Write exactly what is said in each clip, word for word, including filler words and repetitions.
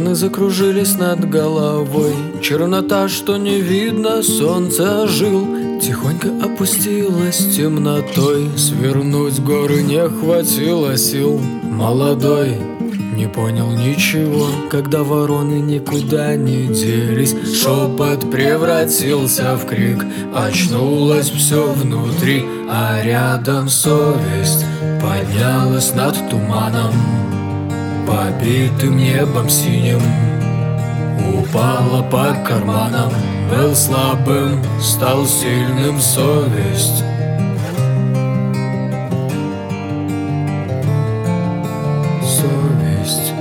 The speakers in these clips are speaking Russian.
Туманы закружились над головой, чернота, что не видно, солнце ожил, тихонько опустилась темнотой. Свернуть горы не хватило сил. Молодой не понял ничего, когда вороны никуда не делись. Шепот превратился в крик, очнулось все внутри, а рядом совесть поднялась над туманом, побитым небом синим. Упала по карманам, был слабым, стал сильным совесть. Совесть.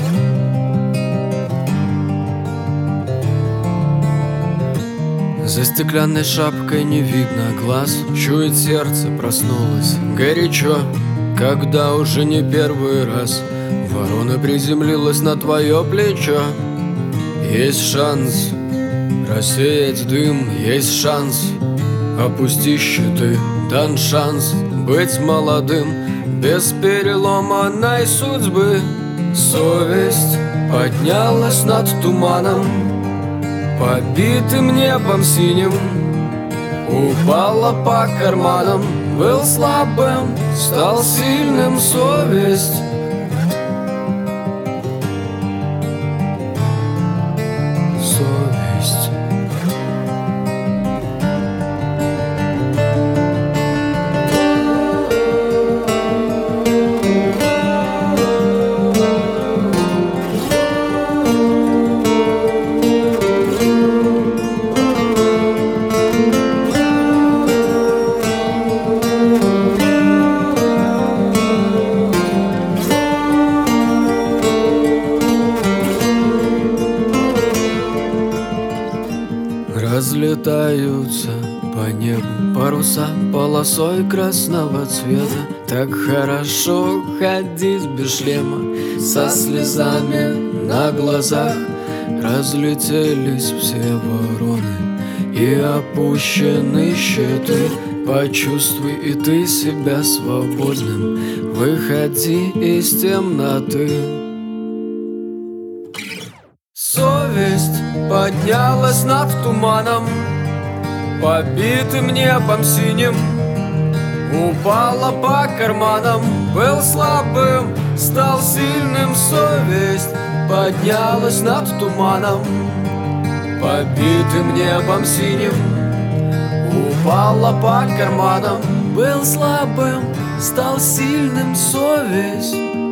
За стеклянной шапкой не видно глаз, чует сердце, проснулось горячо, когда уже не первый раз ворона приземлилась на твое плечо. Есть шанс рассеять дым, есть шанс опусти щиты, дан шанс быть молодым, без переломанной судьбы. Совесть поднялась над туманом, побитым небом синим. Упала по карманам, был слабым, стал сильным. Совесть. Совесть. Разлетаются по небу паруса полосой красного цвета. Так хорошо ходить без шлема, со слезами на глазах. Разлетелись все вороны и опущены щиты. Почувствуй и ты себя свободным, выходи из темноты. Совесть поднялась над туманом, побитым небом синим. Упала по карманам, был слабым, стал сильным. Совесть поднялась над туманом, побитым небом синим. Упала по карманам, был слабым, стал сильным. Совесть.